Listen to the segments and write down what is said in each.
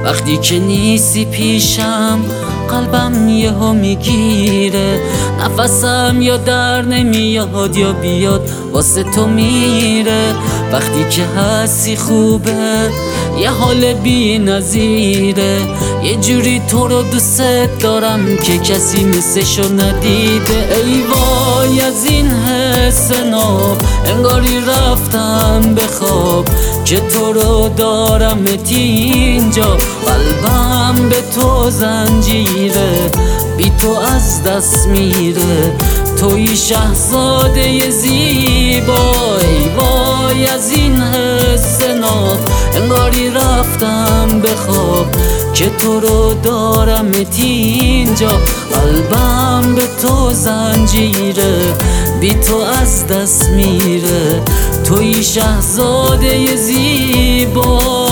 وقتی که نیستی پیشم قلبم یهو میگیره، نفسم یا در نمیاد یا بیاد واسه تو میره. وقتی که هستی خوبه، یه حال بی نظیره، یه جوری تو رو دوست دارم که کسی مثلشو ندیده. ای وای از این حس ناب، انگاری رفتم به خواب که تو رو دارمت اینجا. قلبم به تو زنجیره، بی تو از دست میره، توی شهزاده زیبا. ای وای از این حس ناب، انگاری رفتم به خواب که تو رو دارمت اینجا. قلبم به تو زنجیره، بی تو از دست میره، توی شهزاده زیبا.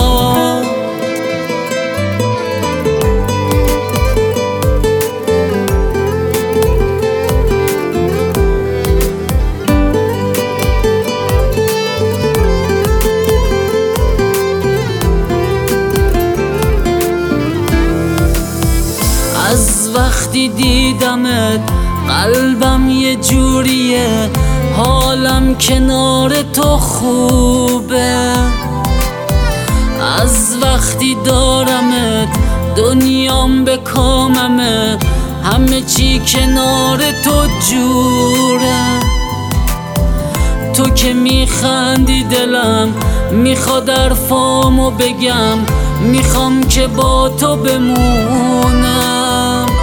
از وقتی دیدمت قلبم یه جوریه، حالم کنار تو خوبه. از وقتی دارمت دنیام به کاممه، همه چی کنار تو جوره. تو که میخندی دلم میخواد حرفامو بگم، میخوام که با تو بمونم.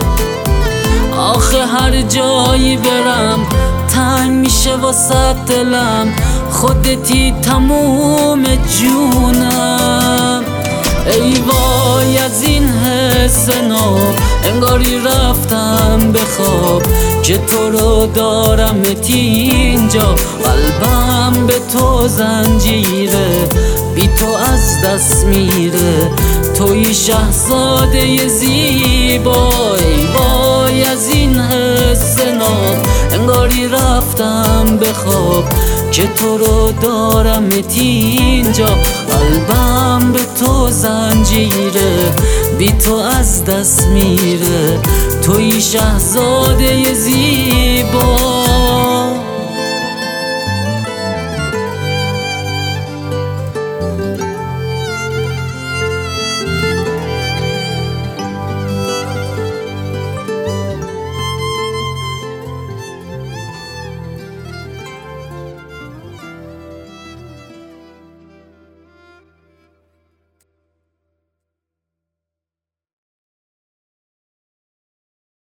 آخه هر جایی برم تنگ میشه واسه دلم، خودتی تموم جونم. ای وای از این حس ناب، انگاری رفتم به خواب که تو رو دارمت اینجا. قلبم به تو زنجیره، بی تو از دست میره، توی شهزاده زیبا. ای وای از این حس ناب، انگاری رفتم به خواب که تو رو دارمت اینجا. قلبم به تو زنجیره، بی تو از دست میره، توی شهزاده زیبا.